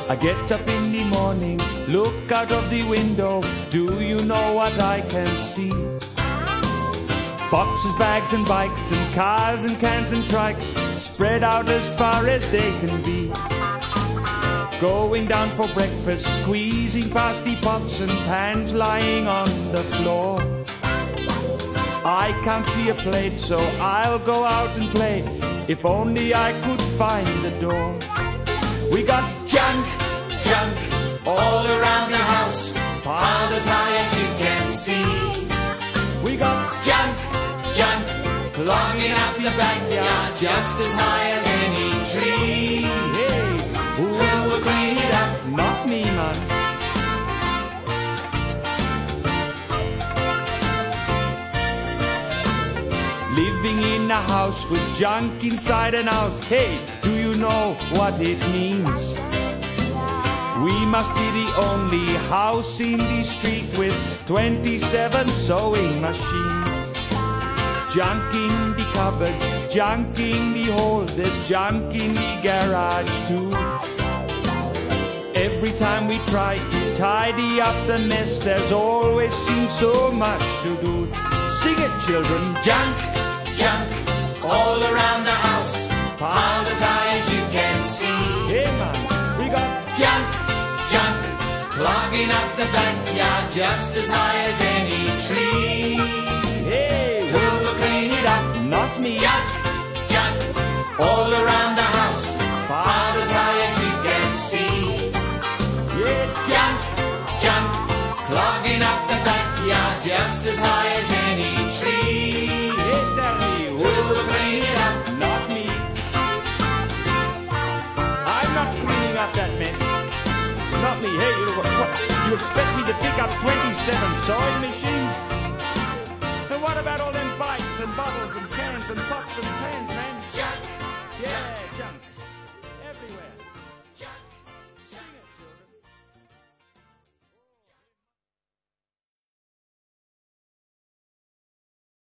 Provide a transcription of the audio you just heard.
I get up in the morning, look out of the window. Do you know what I can see? Boxes, bags and bikes and cars and cans and trikes spread out as far as they can be. Going down for breakfast, squeezing past the pots and pans lying on the floor. I can't see a plate, so I'll go out and play. If only I could find the door. We got junk, junk all around the house, piled as high as you can see. We got junk, junk clogging up the backyard, just as high as any tree. Hey, who will clean it up? Not me, man. Living in a house with junk inside and out. Hey, do you know what it means? We must be the only house in the street with 27 sewing machines. Junk in the cupboard, junk in the hole, there's junk in the garage too. Every time we try to tidy up the mess, there's always seems so much to do. Sing it, children. Junk, junk, all around the house, piled as high as you can see. Hey man, we got junk, junk, clogging up the backyard, just as high as any tree. Hey, who will clean it up? Not me. Junk, junk, all around the house, piled as high as you can see. Yeah, junk, junk, clogging up the backyard, just as high as any tree. Hey, Daddy, who will clean it up? Not me. I'm not cleaning up that mess. Not me. Hey, you expect me to pick up 27 sewing machines? And what about all them bikes and bottles and cans and pots and pans?